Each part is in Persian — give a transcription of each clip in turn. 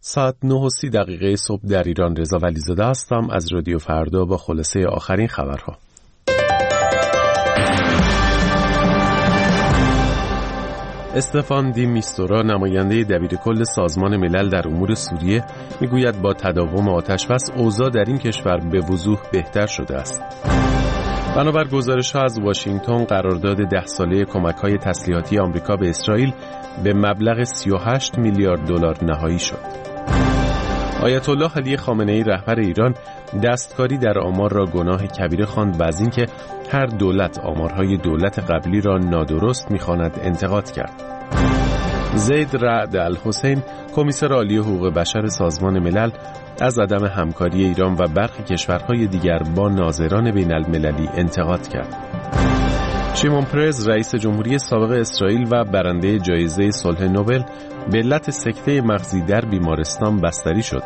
ساعت 9:30 صبح در ایران. رضا ولیزاده هستم از رادیو فردا با خلاصه آخرین خبرها. استفان دی میستورا نماینده دبیرکل سازمان ملل در امور سوریه میگوید با تداوم آتش‌بس اوضاع در این کشور به وضوح بهتر شده است. بنابر گزارش‌ها از واشنگتن قرارداد 10 ساله کمک‌های تسلیحاتی آمریکا به اسرائیل به مبلغ 38 میلیارد دلار نهایی شد. آیت الله علی خامنه‌ای رهبر ایران دستکاری در آمار را گناه کبیره خواند و از اینکه هر دولت آمارهای دولت قبلی را نادرست می‌خواند انتقاد کرد. زید رعد الحسین کمیسر عالی حقوق بشر سازمان ملل از عدم همکاری ایران و برخی کشورهای دیگر با ناظران بین المللی انتقاد کرد. شیمون پرز رئیس جمهوری سابق اسرائیل و برنده جایزه صلح نوبل به علت سکته مغزی در بیمارستان بستری شد.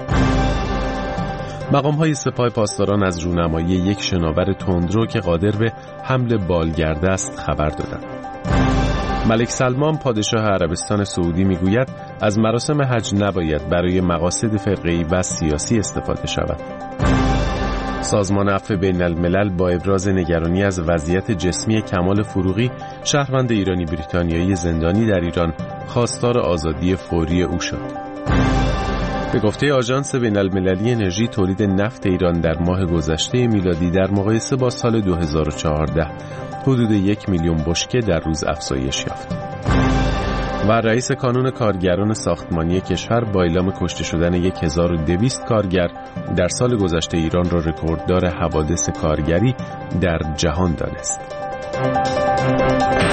مقام‌های سپاه پاسداران از رونمایی یک شناور تندرو که قادر به حمل بالگرد است خبر دادند. ملک سلمان پادشاه عربستان سعودی میگوید از مراسم حج نباید برای مقاصد فرقه‌ای و سیاسی استفاده شود. سازمان عفو بین الملل با ابراز نگرانی از وضعیت جسمی کمال فروغی شهروند ایرانی بریتانیایی زندانی در ایران خواستار آزادی فوری او شد. به گفته آژانس بین المللی انرژی تولید نفت ایران در ماه گذشته میلادی در مقایسه با سال 2014 حدود 1 میلیون بشکه در روز افزایش یافت. و رئیس کانون کارگران ساختمانی کشور با اعلام کشته شدن 1200 کارگر در سال گذشته ایران را رکورددار حوادث کارگری در جهان دانست.